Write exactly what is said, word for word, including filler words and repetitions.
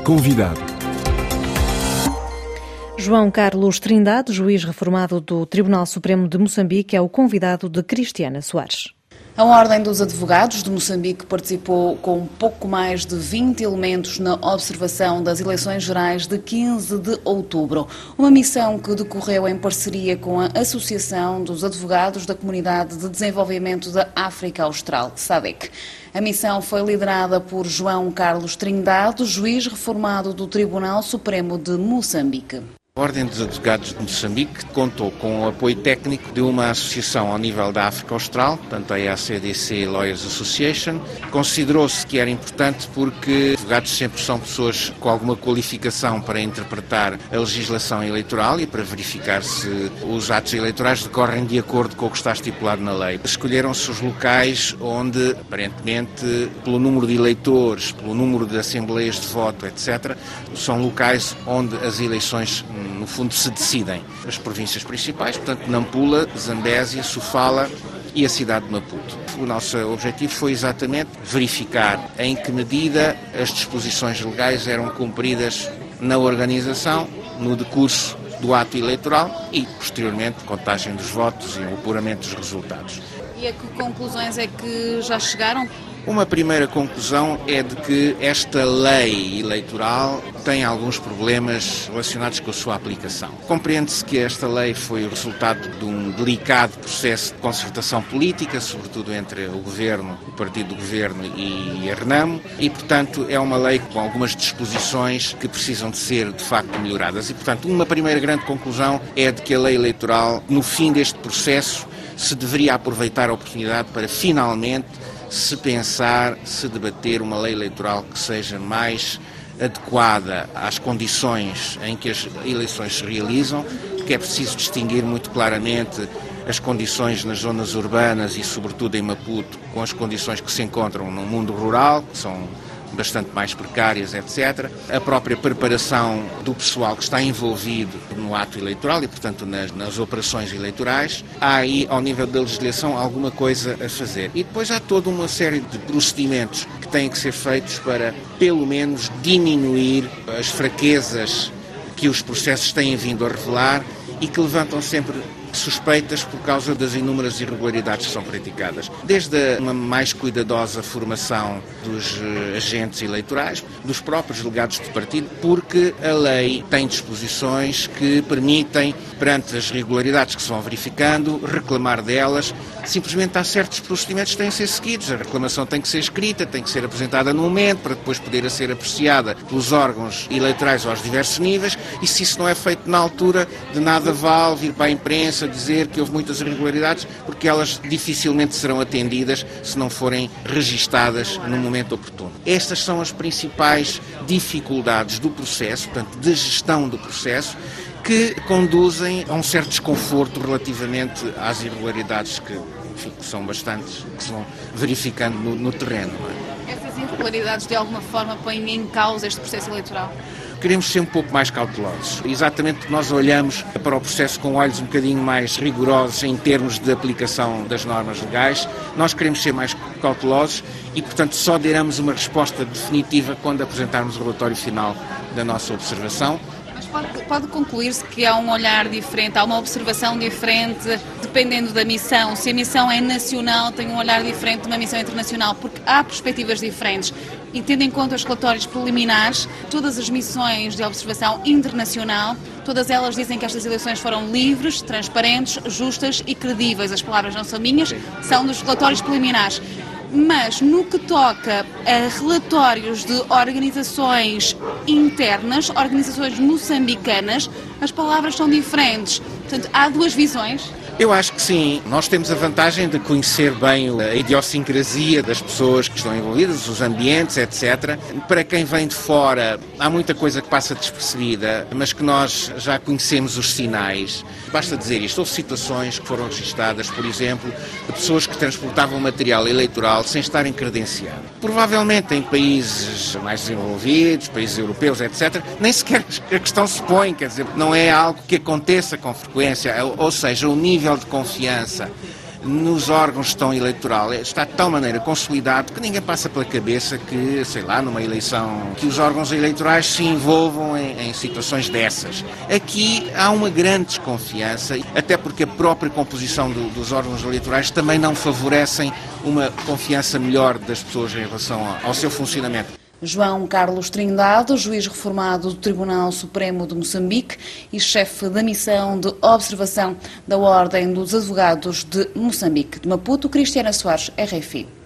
Convidado. João Carlos Trindade, juiz reformado do Tribunal Supremo de Moçambique, é o convidado de Cristiana Soares. A Ordem dos Advogados de Moçambique participou com pouco mais de vinte elementos na observação das eleições gerais de quinze de outubro. Uma missão que decorreu em parceria com a Associação dos Advogados da Comunidade de Desenvolvimento da África Austral, S A D C. A missão foi liderada por João Carlos Trindade, juiz reformado do Tribunal Supremo de Moçambique. A Ordem dos Advogados de Moçambique contou com o apoio técnico de uma associação ao nível da África Austral, portanto a A C D C Lawyers Association. Considerou-se que era importante porque advogados sempre são pessoas com alguma qualificação para interpretar a legislação eleitoral e para verificar se os atos eleitorais decorrem de acordo com o que está estipulado na lei. Escolheram-se os locais onde, aparentemente, pelo número de eleitores, pelo número de assembleias de voto, etcétera, são locais onde as eleições no fundo se decidem. As províncias principais, portanto Nampula, Zambésia, Sofala e a cidade de Maputo. O nosso objetivo foi exatamente verificar em que medida as disposições legais eram cumpridas na organização, no decurso do ato eleitoral e, posteriormente, contagem dos votos e o apuramento dos resultados. E a que conclusões é que já chegaram? Uma primeira conclusão é de que esta lei eleitoral tem alguns problemas relacionados com a sua aplicação. Compreende-se que esta lei foi o resultado de um delicado processo de concertação política, sobretudo entre o Governo, o Partido do Governo e a Renamo, e, portanto, é uma lei com algumas disposições que precisam de ser, de facto, melhoradas. E, portanto, uma primeira grande conclusão é de que a lei eleitoral, no fim deste processo, se deveria aproveitar a oportunidade para, finalmente, se pensar, se debater uma lei eleitoral que seja mais adequada às condições em que as eleições se realizam, porque é preciso distinguir muito claramente as condições nas zonas urbanas e, sobretudo, em Maputo, com as condições que se encontram no mundo rural, que são bastante mais precárias, etcétera. A própria preparação do pessoal que está envolvido no ato eleitoral e, portanto, nas, nas operações eleitorais. Há aí, ao nível da legislação, alguma coisa a fazer. E depois há toda uma série de procedimentos que têm que ser feitos para, pelo menos, diminuir as fraquezas que os processos têm vindo a revelar e que levantam sempre suspeitas por causa das inúmeras irregularidades que são praticadas. Desde uma mais cuidadosa formação dos agentes eleitorais, dos próprios delegados de partido, porque a lei tem disposições que permitem, perante as irregularidades que se vão verificando, reclamar delas. Simplesmente há certos procedimentos que têm que ser seguidos. A reclamação tem que ser escrita, tem que ser apresentada no momento, para depois poder ser apreciada pelos órgãos eleitorais aos diversos níveis, e se isso não é feito na altura, de nada vale vir para a imprensa dizer que houve muitas irregularidades, porque elas dificilmente serão atendidas se não forem registadas no momento oportuno. Estas são as principais dificuldades do processo, portanto, de gestão do processo, que conduzem a um certo desconforto relativamente às irregularidades que, enfim, que são bastantes, que se vão verificando no, no terreno. Não é? Essas irregularidades, de alguma forma, põem em causa este processo eleitoral? Queremos ser um pouco mais cautelosos, exatamente porque nós olhamos para o processo com olhos um bocadinho mais rigorosos em termos de aplicação das normas legais. Nós queremos ser mais cautelosos e, portanto, só daremos uma resposta definitiva quando apresentarmos o relatório final da nossa observação. Mas pode, pode concluir-se que há um olhar diferente, há uma observação diferente, dependendo da missão. Se a missão é nacional, tem um olhar diferente de uma missão internacional, porque há perspectivas diferentes. E tendo em conta os relatórios preliminares, todas as missões de observação internacional, todas elas dizem que estas eleições foram livres, transparentes, justas e credíveis. As palavras não são minhas, são dos relatórios preliminares. Mas no que toca a relatórios de organizações internas, organizações moçambicanas, as palavras são diferentes. Portanto, há duas visões. Eu acho que sim. Nós temos a vantagem de conhecer bem a idiosincrasia das pessoas que estão envolvidas, os ambientes, etcétera. Para quem vem de fora, há muita coisa que passa despercebida, mas que nós já conhecemos os sinais. Basta dizer isto. Houve situações que foram registadas, por exemplo, de pessoas que transportavam material eleitoral sem estarem credenciados. Provavelmente em países mais desenvolvidos, países europeus, etcétera, nem sequer a questão se põe, quer dizer, não é algo que aconteça com frequência, ou seja, o nível de confiança nos órgãos de gestão eleitoral está de tal maneira consolidado que ninguém passa pela cabeça que, sei lá, numa eleição, que os órgãos eleitorais se envolvam em, em situações dessas. Aqui há uma grande desconfiança, até porque a própria composição do, dos órgãos eleitorais também não favorecem uma confiança melhor das pessoas em relação ao, ao seu funcionamento. João Carlos Trindade, juiz reformado do Tribunal Supremo de Moçambique e chefe da missão de observação da Ordem dos Advogados de Moçambique. De Maputo, Cristiana Soares, R F I.